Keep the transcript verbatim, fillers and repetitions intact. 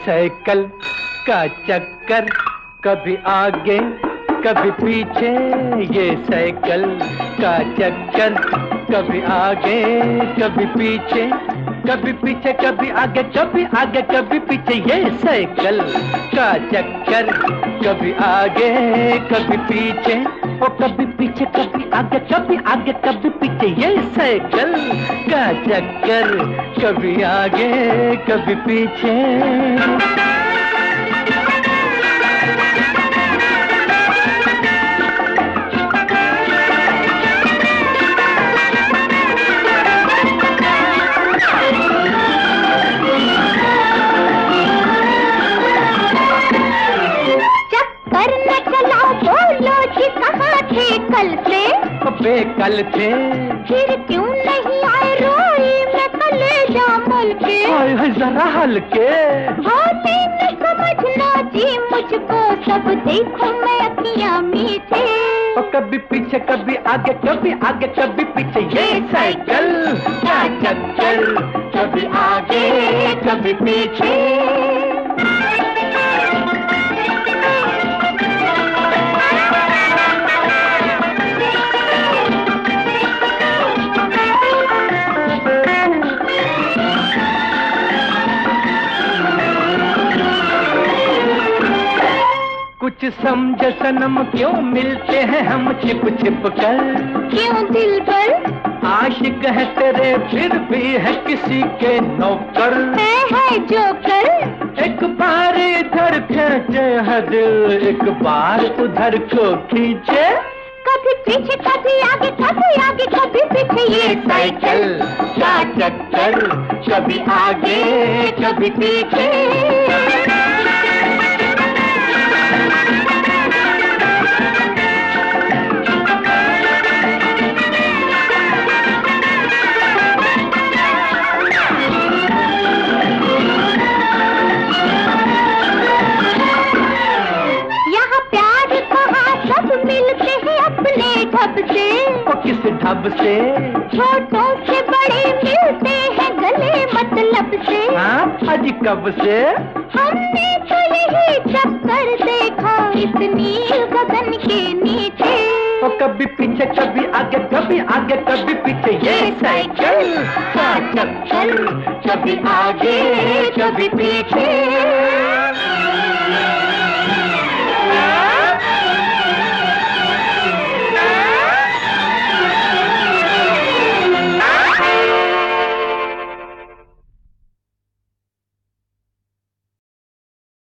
Cycle का चक्कर, कभी आगे कभी पीछे, ये साइकिल का चक्कर, कभी आगे कभी पीछे, कभी पीछे कभी आगे, कभी आगे कभी पीछे, ये साइकिल का चक्कर, कभी आगे कभी पीछे, ओ कभी पीछे कभी आगे, कभी आगे कभी पीछे, ये साइकिल का चक्कर, कभी आगे कभी पीछे। कल से बेकल थे, फिर क्यों नहीं आए रोई मैं कलेजा मोल के, आए जरा हल्के, होते न समझना जी मुझको, सब देखो मैं अखियां मीठे, और कभी पीछे कभी आगे, कभी आगे कभी पीछे, ये साइकिल का चक्कर, कभी आगे कभी पीछे। कुछ समझ सनम क्यों मिलते हैं हम छिप छिप कर, क्यों दिल पर आशिक है तेरे फिर भी है किसी के नौकर, है है जो कर, एक बार इधर खींचे है दिल, एक बार उधर को खींचे, कभी पीछे कभी आगे, कभी आगे कभी पीछे, ये साइकिल का चक्कर, कभी आगे कभी पीछे। ढब से, वो किस ढब से, छोटों से बड़े मिलते हैं गले मतलब से, हाँ अजी कब से, हमने तो यही चक्कर देखा इस नील गगन के नीचे, वो कभी पीछे कभी आगे, कभी आगे कभी पीछे, ये साइकिल का चक्कर, कभी आगे कभी पीछे।